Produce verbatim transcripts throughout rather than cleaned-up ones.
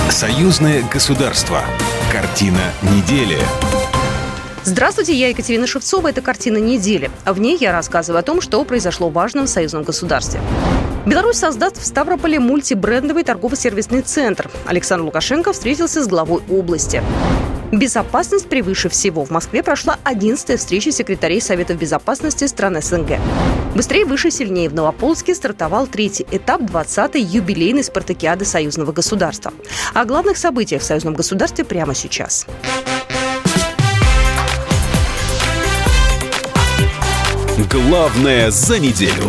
Союзное государство. Картина недели. Здравствуйте, я Екатерина Шевцова. Это «Картина недели». В ней я рассказываю о том, что произошло важно в союзном государстве. Беларусь создаст в Ставрополе мультибрендовый торгово-сервисный центр. Александр Лукашенко встретился с главой области. Безопасность превыше всего. В Москве прошла одиннадцатая встреча секретарей Советов безопасности стран СНГ. Быстрее, выше, сильнее в Новополоцке стартовал третий этап двадцатой юбилейной спартакиады союзного государства. О главных событиях в союзном государстве прямо сейчас. Главное за неделю.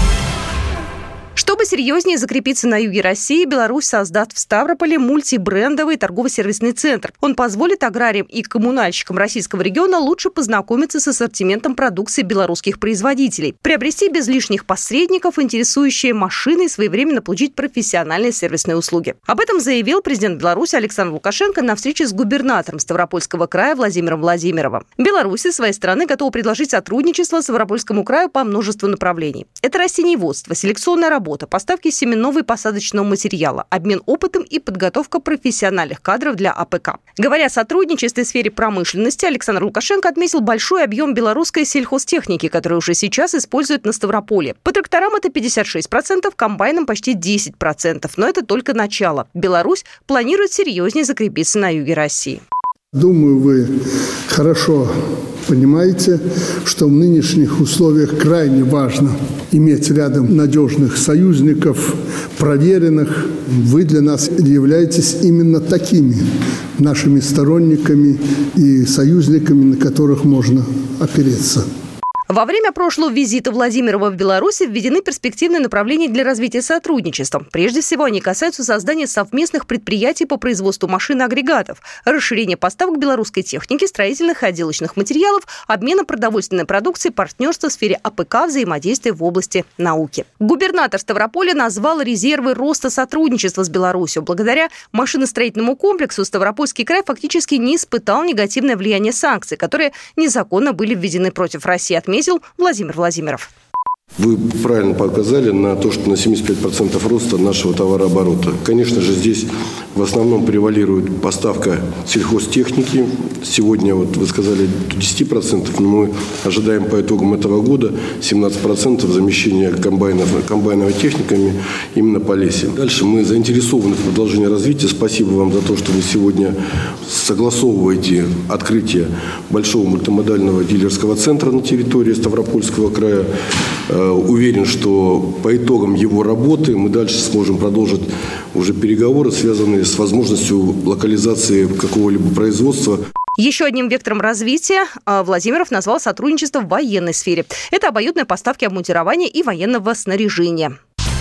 Чтобы серьезнее закрепиться на юге России, Беларусь создаст в Ставрополе мультибрендовый торгово-сервисный центр. Он позволит аграриям и коммунальщикам российского региона лучше познакомиться с ассортиментом продукции белорусских производителей, приобрести без лишних посредников интересующие машины и своевременно получить профессиональные сервисные услуги. Об этом заявил президент Беларуси Александр Лукашенко на встрече с губернатором Ставропольского края Владимиром Владимировым. Беларусь со своей стороны готова предложить сотрудничество Ставропольскому краю по множеству направлений. Это растениеводство, селекционная работа, поставки семенного и посадочного материала, обмен опытом и подготовка профессиональных кадров для АПК. Говоря о сотрудничестве в сфере промышленности, Александр Лукашенко отметил большой объем белорусской сельхозтехники, которую уже сейчас используют на Ставрополе. По тракторам это пятьдесят шесть процентов, комбайнам почти десять процентов. Но это только начало. Беларусь планирует серьезнее закрепиться на юге России. Думаю, вы хорошо понимаете, что в нынешних условиях крайне важно иметь рядом надежных союзников, проверенных. Вы для нас являетесь именно такими нашими сторонниками и союзниками, на которых можно опереться. Во время прошлого визита Владимирова в Беларусь введены перспективные направления для развития сотрудничества. Прежде всего, они касаются создания совместных предприятий по производству машин и агрегатов, расширения поставок белорусской техники, строительных и отделочных материалов, обмена продовольственной продукцией, партнерства в сфере АПК, взаимодействия в области науки. Губернатор Ставрополя назвал резервы роста сотрудничества с Беларусью. Благодаря машиностроительному комплексу Ставропольский край фактически не испытал негативное влияние санкций, которые незаконно были введены против России, отметил Владимир Владимиров. Вы правильно показали на то, что на семьдесят пять процентов роста нашего товарооборота. Конечно же, здесь в основном превалирует поставка сельхозтехники. Сегодня, вот вы сказали, до десяти процентов, но мы ожидаем по итогам этого года семнадцать процентов замещения комбайнов, комбайновой техниками именно по лесе. Дальше мы заинтересованы в продолжении развития. Спасибо вам за то, что вы сегодня согласовываете открытие большого мультимодального дилерского центра на территории Ставропольского края. Уверен, что по итогам его работы мы дальше сможем продолжить уже переговоры, связанные с возможностью локализации какого-либо производства. Еще одним вектором развития Владимиров назвал сотрудничество в военной сфере. Это обоюдные поставки обмундирования и военного снаряжения.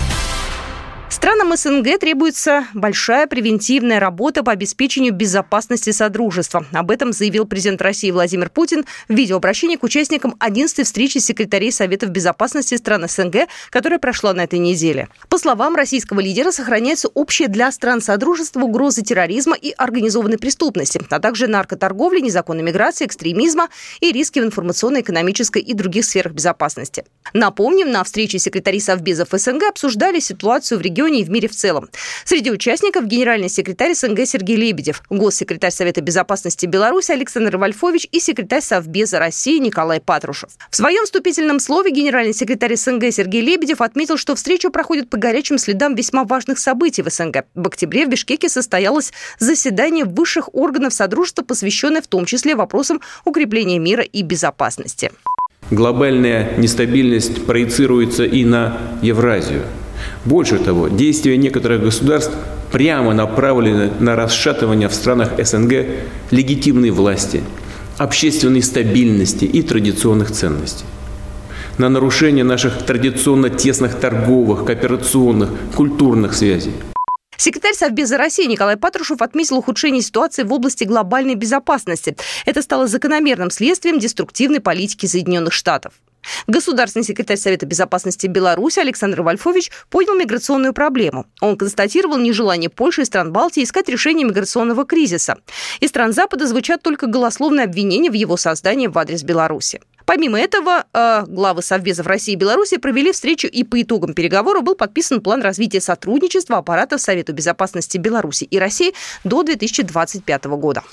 Странам СНГ требуется большая превентивная работа по обеспечению безопасности Содружества. Об этом заявил президент России Владимир Путин в видеообращении к участникам одиннадцатой встречи секретарей Советов безопасности стран СНГ, которая прошла на этой неделе. По словам российского лидера, сохраняются общие для стран Содружества угрозы терроризма и организованной преступности, а также наркоторговли, незаконной миграции, экстремизма и риски в информационно-экономической и других сферах безопасности. Напомним, на встрече секретарей Совбезов СНГ обсуждали ситуацию в регионе и в мире в целом. Среди участников генеральный секретарь СНГ Сергей Лебедев, госсекретарь Совета безопасности Беларуси Александр Вольфович и секретарь Совбеза России Николай Патрушев. В своем вступительном слове генеральный секретарь СНГ Сергей Лебедев отметил, что встреча проходит по горячим следам весьма важных событий в СНГ. В октябре в Бишкеке состоялось заседание высших органов Содружества, посвященное в том числе вопросам укрепления мира и безопасности. Глобальная нестабильность проецируется и на Евразию. Больше того, действия некоторых государств прямо направлены на расшатывание в странах СНГ легитимной власти, общественной стабильности и традиционных ценностей, на нарушение наших традиционно тесных торговых, кооперационных, культурных связей. Секретарь Совбеза России Николай Патрушев отметил ухудшение ситуации в области глобальной безопасности. Это стало закономерным следствием деструктивной политики Соединенных Штатов. Государственный секретарь Совета безопасности Беларуси Александр Вольфович понял миграционную проблему. Он констатировал нежелание Польши и стран Балтии искать решение миграционного кризиса. Из стран Запада звучат только голословные обвинения в его создании в адрес Беларуси. Помимо этого, главы совбезов России и Беларуси провели встречу, и по итогам переговоров был подписан план развития сотрудничества аппаратов Совета безопасности Беларуси и России до две тысячи двадцать пятого года.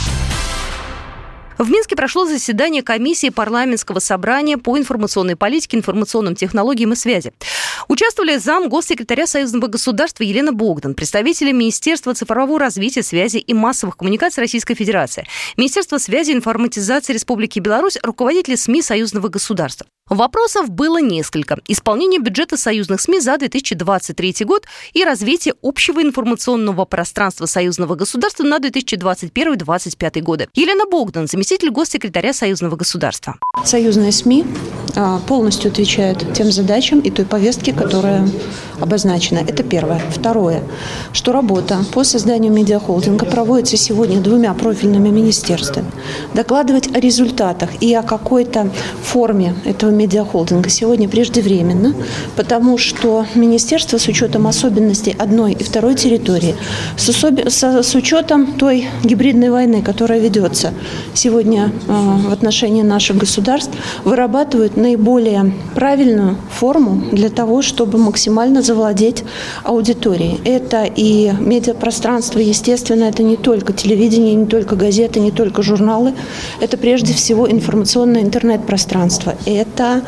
В Минске прошло заседание комиссии парламентского собрания по информационной политике, информационным технологиям и связи. Участвовали зам госсекретаря Союзного государства Елена Богдан, представители Министерства цифрового развития, связи и массовых коммуникаций Российской Федерации, Министерство связи и информатизации Республики Беларусь, руководители СМИ Союзного государства. Вопросов было несколько. Исполнение бюджета союзных СМИ за две тысячи двадцать третий год и развитие общего информационного пространства Союзного государства на две тысячи двадцать первый — две тысячи двадцать пятый годы. Елена Богдан, заместитель госсекретаря Союзного государства. Союзные СМИ полностью отвечают тем задачам и той повестке, которая обозначена. Это первое. Второе, что работа по созданию медиахолдинга проводится сегодня двумя профильными министерствами. Докладывать о результатах и о какой-то форме этого медиахолдинга сегодня преждевременно, потому что министерство с учетом особенностей одной и второй территории, с, особ... с, с учетом той гибридной войны, которая ведется сегодня э, в отношении наших государств, вырабатывают наиболее правильную форму для того, чтобы максимально завладеть аудиторией. Это и медиапространство, естественно, это не только телевидение, не только газеты, не только журналы, это прежде всего информационное интернет-пространство. Это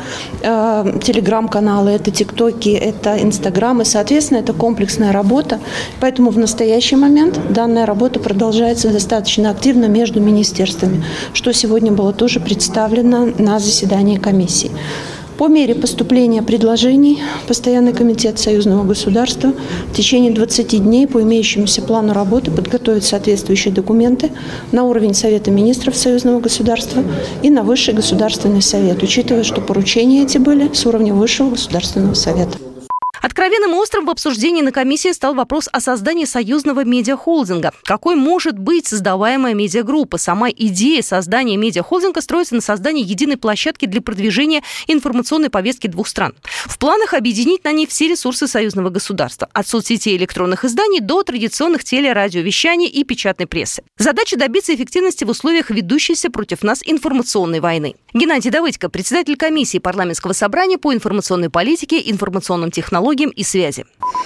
э, телеграм-каналы, это тиктоки, это инстаграмы. Соответственно, это комплексная работа. Поэтому в настоящий момент данная работа продолжается достаточно активно между министерствами, что сегодня было тоже представлено на заседании комиссии. По мере поступления предложений Постоянный комитет Союзного государства в течение двадцати дней по имеющемуся плану работы подготовит соответствующие документы на уровень Совета министров Союзного государства и на Высший государственный совет, учитывая, что поручения эти были с уровня Высшего государственного совета. Откровенным и острым в обсуждении на комиссии стал вопрос о создании союзного медиахолдинга. Какой может быть создаваемая медиагруппа? Сама идея создания медиахолдинга строится на создании единой площадки для продвижения информационной повестки двух стран. В планах объединить на ней все ресурсы союзного государства, от соцсетей и электронных изданий до традиционных телерадиовещаний и печатной прессы. Задача добиться эффективности в условиях ведущейся против нас информационной войны. Геннадий Давыдько, председатель комиссии парламентского собрания по информационной политике, информационным технологиям и связи.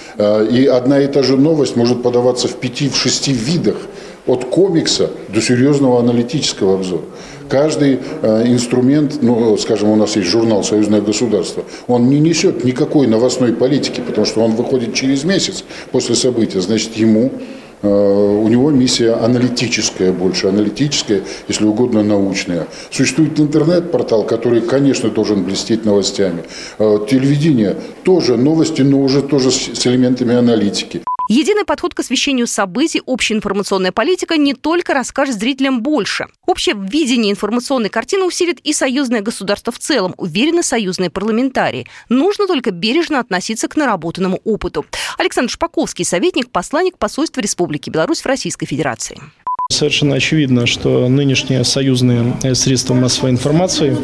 И одна и та же новость может подаваться в пяти, в шести видах, от комикса до серьезного аналитического обзора. Каждый э, инструмент, ну, скажем, у нас есть журнал «Союзное государство», он не несет никакой новостной политики, потому что он выходит через месяц после события, значит, ему... У него миссия аналитическая больше, аналитическая, если угодно, научная. Существует интернет-портал, который, конечно, должен блестеть новостями. Телевидение тоже новости, но уже тоже с элементами аналитики. Единый подход к освещению событий, общая информационная политика не только расскажет зрителям больше. Общее видение информационной картины усилит и союзное государство в целом, уверены союзные парламентарии. Нужно только бережно относиться к наработанному опыту. Александр Шпаковский, советник, посланник посольства Республики Беларусь в Российской Федерации. Совершенно очевидно, что нынешние союзные средства массовой информации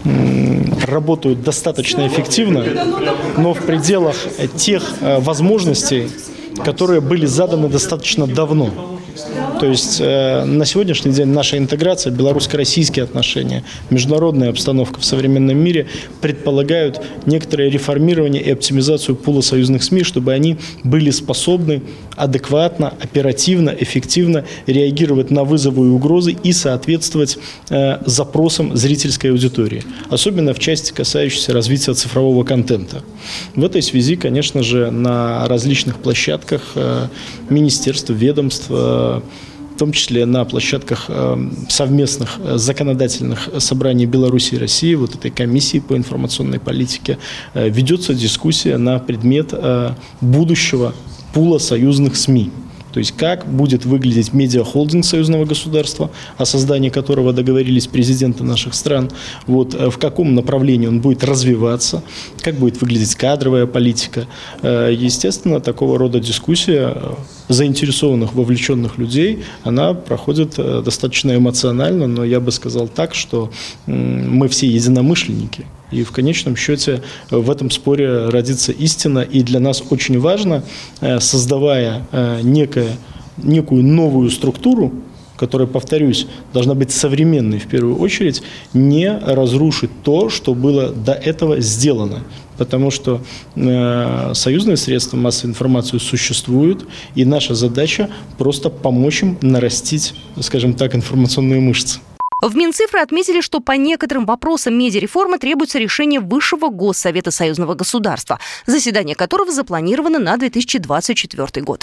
работают достаточно эффективно, но в пределах тех возможностей, которые были заданы достаточно давно. То есть э, на сегодняшний день наша интеграция, белорусско-российские отношения, международная обстановка в современном мире предполагают некоторое реформирование и оптимизацию пула союзных СМИ, чтобы они были способны адекватно, оперативно, эффективно реагировать на вызовы и угрозы и соответствовать э, запросам зрительской аудитории, особенно в части, касающейся развития цифрового контента. В этой связи, конечно же, на различных площадках э, министерств, ведомств, э, в том числе на площадках э, совместных законодательных собраний Беларуси и России, вот этой комиссии по информационной политике, э, ведется дискуссия на предмет э, будущего пула союзных СМИ. То есть как будет выглядеть медиахолдинг союзного государства, о создании которого договорились президенты наших стран, вот, в каком направлении он будет развиваться, как будет выглядеть кадровая политика. Естественно, такого рода дискуссия заинтересованных, вовлеченных людей, она проходит достаточно эмоционально, но я бы сказал так, что мы все единомышленники. И в конечном счете в этом споре родится истина. И для нас очень важно, создавая некое, некую новую структуру, которая, повторюсь, должна быть современной в первую очередь, не разрушит то, что было до этого сделано. Потому что э, союзные средства массовой информации существуют, и наша задача просто помочь им нарастить, скажем так, информационные мышцы. В Минцифры отметили, что по некоторым вопросам медиареформы требуется решение Высшего Госсовета Союзного государства, заседание которого запланировано на две тысячи двадцать четвёртый год.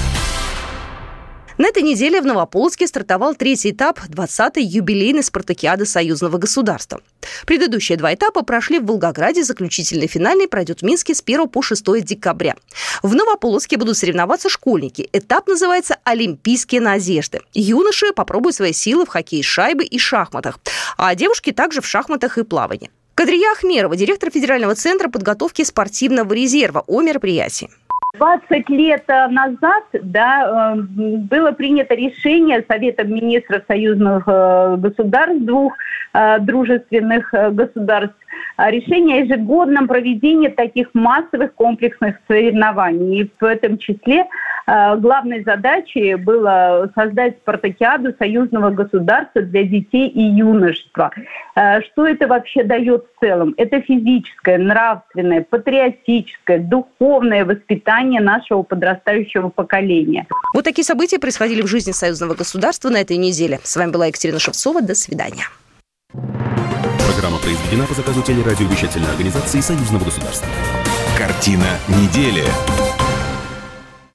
На этой неделе в Новополоцке стартовал третий этап двадцатой юбилейной спартакиады Союзного государства. Предыдущие два этапа прошли в Волгограде, заключительный финальный пройдет в Минске с первого по шестое декабря. В Новополоцке будут соревноваться школьники. Этап называется «Олимпийские надежды». Юноши попробуют свои силы в хоккее с шайбой и шахматах, а девушки также в шахматах и плавании. Кадрия Ахмерова, директор Федерального центра подготовки спортивного резерва, о мероприятии. двадцать лет назад да, было принято решение Советом министров союзных государств, двух дружественных государств, решение о ежегодном проведении таких массовых комплексных соревнований. И в этом числе главной задачей было создать спартакиаду союзного государства для детей и юношества. Что это вообще дает в целом? Это физическое, нравственное, патриотическое, духовное воспитание нашего подрастающего поколения. Вот такие события происходили в жизни союзного государства на этой неделе. С вами была Екатерина Шевцова. До свидания. Программа произведена по заказу телерадиовещательной организации Союзного государства. Картина недели.